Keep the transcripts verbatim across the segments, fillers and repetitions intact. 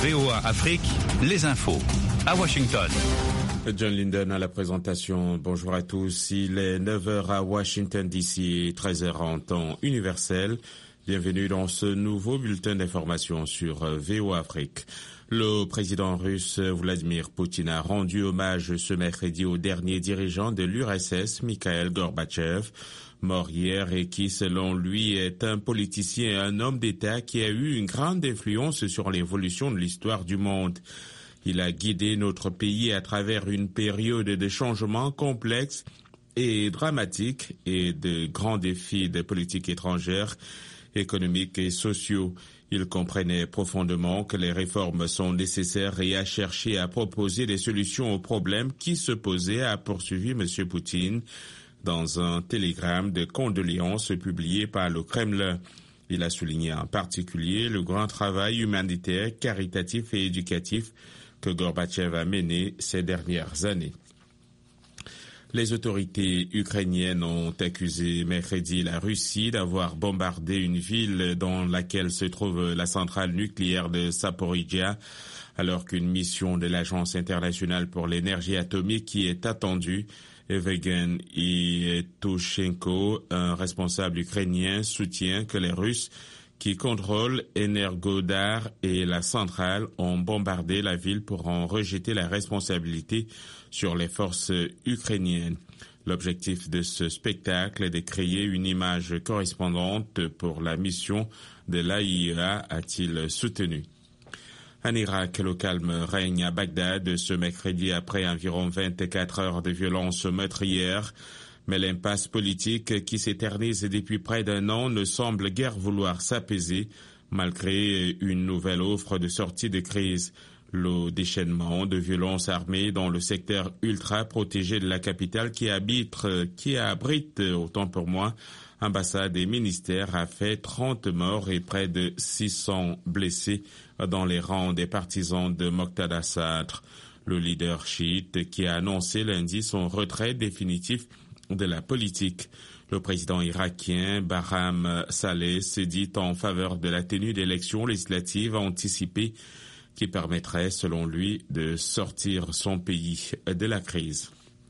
V O A Afrique, les infos. À Washington. John Linden à la présentation. Bonjour à tous. Il est neuf heures à Washington D C et treize heures en temps universel. Bienvenue dans ce nouveau bulletin d'information sur V O A Afrique. Le président russe Vladimir Poutine a rendu hommage ce mercredi au dernier dirigeant de l'U R S S, Mikhail Gorbatchev, mort hier et qui, selon lui, est un politicien et un homme d'État qui a eu une grande influence sur l'évolution de l'histoire du monde. Il a guidé notre pays à travers une période de changements complexes et dramatiques et de grands défis de politique étrangère, économiques et sociaux. Il comprenait profondément que les réformes sont nécessaires et a cherché à proposer des solutions aux problèmes qui se posaient, a poursuivi M. Poutine dans un télégramme de condoléances publié par le Kremlin. Il a souligné en particulier le grand travail humanitaire, caritatif et éducatif que Gorbatchev a mené ces dernières années. Les autorités ukrainiennes ont accusé mercredi la Russie d'avoir bombardé une ville dans laquelle se trouve la centrale nucléaire de Zaporizhzhia, alors qu'une mission de l'Agence internationale pour l'énergie atomique qui est attendue, Evgen Ietoshenko, un responsable ukrainien, soutient que les Russes qui contrôlent Energodar et la centrale ont bombardé la ville pour en rejeter la responsabilité sur les forces ukrainiennes. L'objectif de ce spectacle est de créer une image correspondante pour la mission de l'A I E A, a-t-il soutenu. En Irak, le calme règne à Bagdad ce mercredi après environ vingt-quatre heures de violences meurtrières. Mais l'impasse politique qui s'éternise depuis près d'un an ne semble guère vouloir s'apaiser malgré une nouvelle offre de sortie de crise. Le déchaînement de violences armées dans le secteur ultra protégé de la capitale qui habite, qui abrite, autant pour moi, ambassades et ministères a fait trente morts et près de six cents blessés dans les rangs des partisans de Moqtada Sadr. Le leader chiite qui a annoncé lundi son retrait définitif de la politique. Le président irakien Barham Saleh s'est dit en faveur de la tenue d'élections législatives anticipées qui permettraient, selon lui, de sortir son pays de la crise.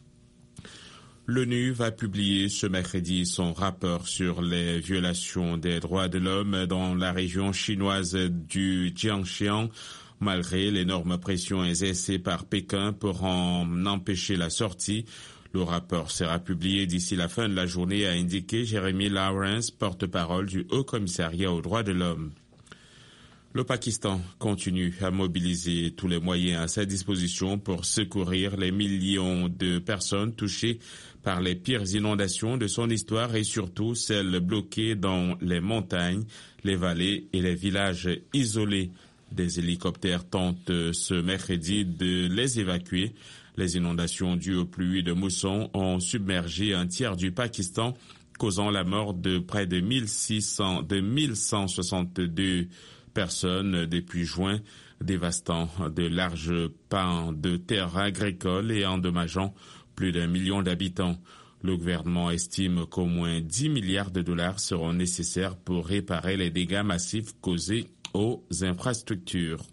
L'ONU va publier ce mercredi son rapport sur les violations des droits de l'homme dans la région chinoise du Jiangxiang, malgré l'énorme pression exercée par Pékin pour en empêcher la sortie. Le rapport sera publié d'ici la fin de la journée, a indiqué Jeremy Lawrence, porte-parole du Haut Commissariat aux droits de l'homme. Le Pakistan continue à mobiliser tous les moyens à sa disposition pour secourir les millions de personnes touchées par les pires inondations de son histoire et surtout celles bloquées dans les montagnes, les vallées et les villages isolés. Des hélicoptères tentent ce mercredi de les évacuer. Les inondations dues aux pluies de mousson ont submergé un tiers du Pakistan, causant la mort de près de mille six cents, de mille cent soixante-deux personnes depuis juin, dévastant de larges pans de terres agricoles et endommageant plus d'un million d'habitants. Le gouvernement estime qu'au moins dix milliards de dollars seront nécessaires pour réparer les dégâts massifs causés aux infrastructures.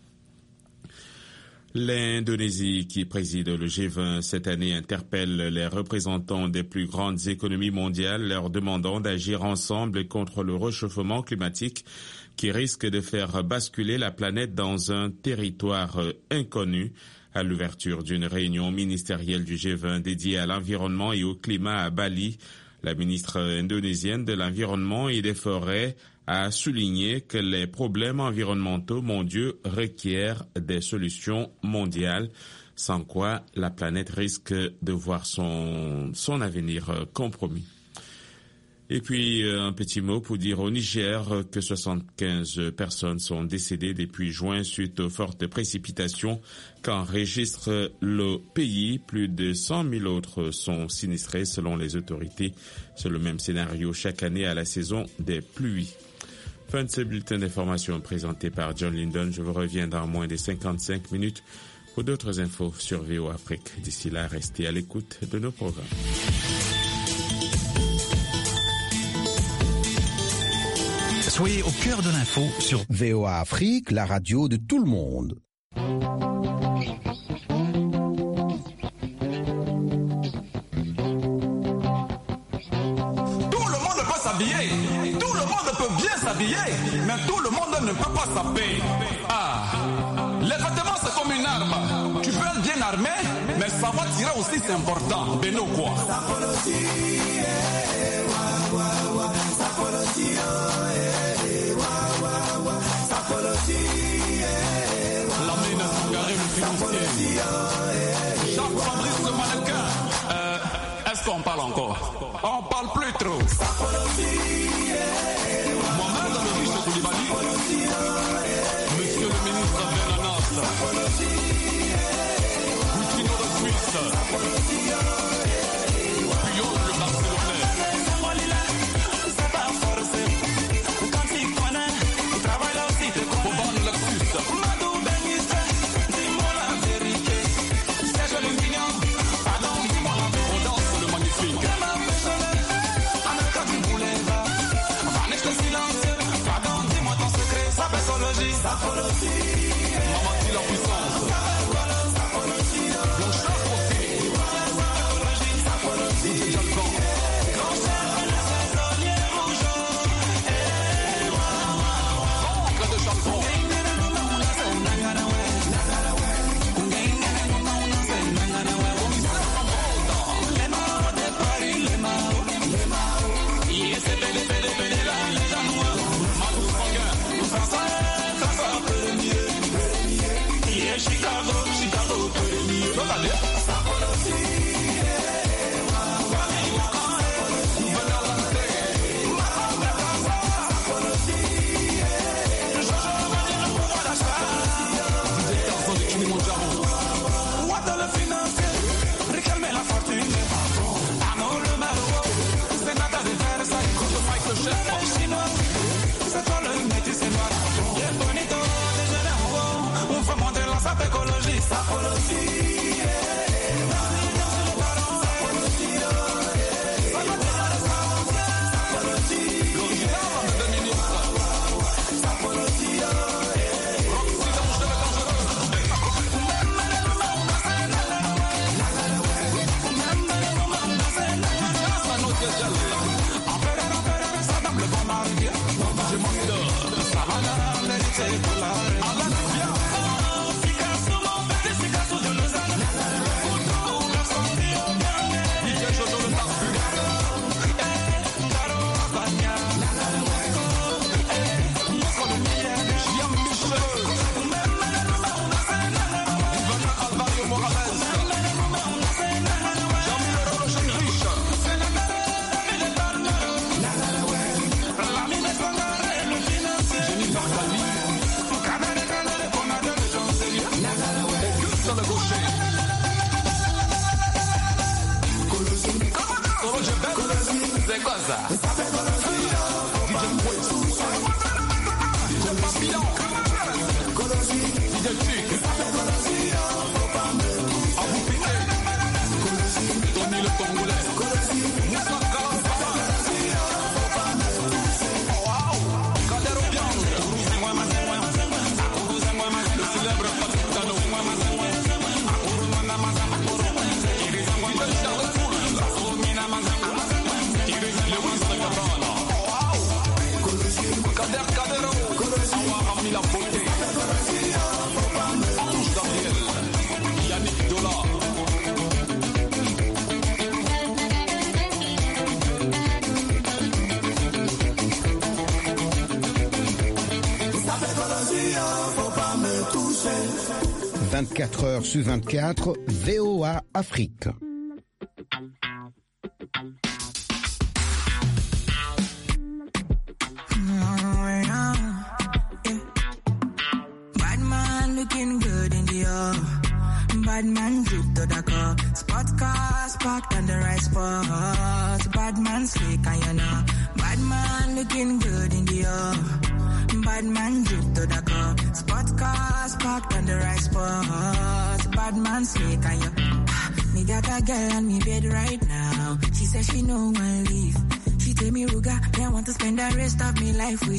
L'Indonésie, qui préside le G vingt cette année, interpelle les représentants des plus grandes économies mondiales, leur demandant d'agir ensemble contre le réchauffement climatique qui risque de faire basculer la planète dans un territoire inconnu. À l'ouverture d'une réunion ministérielle du G vingt dédiée à l'environnement et au climat à Bali, la ministre indonésienne de l'Environnement et des Forêts a souligné que les problèmes environnementaux mondiaux requièrent des solutions mondiales, sans quoi la planète risque de voir son, son avenir compromis. Et puis, un petit mot pour dire au Niger que soixante-quinze personnes sont décédées depuis juin suite aux fortes précipitations qu'enregistre le pays. Plus de cent mille autres sont sinistrés selon les autorités. C'est le même scénario chaque année à la saison des pluies. Fin de ce bulletin d'information présenté par John Linden. Je vous reviens dans moins de cinquante-cinq minutes pour d'autres infos sur V O A Afrique. D'ici là, restez à l'écoute de nos programmes. Soyez au cœur de l'info sur V O A Afrique, la radio de tout le monde. Tout le monde peut s'habiller, tout le monde peut bien s'habiller, mais tout le monde ne peut pas s'habiller. Ah, les vêtements c'est comme une arme, tu peux être bien armé, mais savoir tirer aussi c'est important. Beno quoi? La mine Sangaré le financier. Jacques-Fabrice le mannequin. Euh, est-ce qu'on parle encore? On parle plus trop. Moi-même dans le riche Koulibaly. Monsieur le ministre Benanas. Poutino de Suisse. Puyol le Barcelonais. Boban Lexus. Audace le magnifique. Mamati la puissance. Blanchard aussi. D J Jalcan. Encre de Jalcan. Chicago, Chicago, C'est quoi ça? D J Quest, D J Papillon, D J Chic, Abou Piqué, Tony le Congolais, Moussa Kalamba, wow, Kader Obiang, le célèbre Capitano, Kader Kadero, Awa Rami la beauté, Ange Gabriel, Yannick Dola. vingt-quatre heures sur vingt-quatre, V O A Afrique. Bad man drip to the car. Spot cars parked on the right spot. Bad man slick and you know. Bad man looking good in the air. Bad man drip to the car. Spot cars parked on the right spot. Bad man slick and you. Me got a girl on me bed right now. She says she no one leave. She tell me Ruga, I want to spend the rest of me life with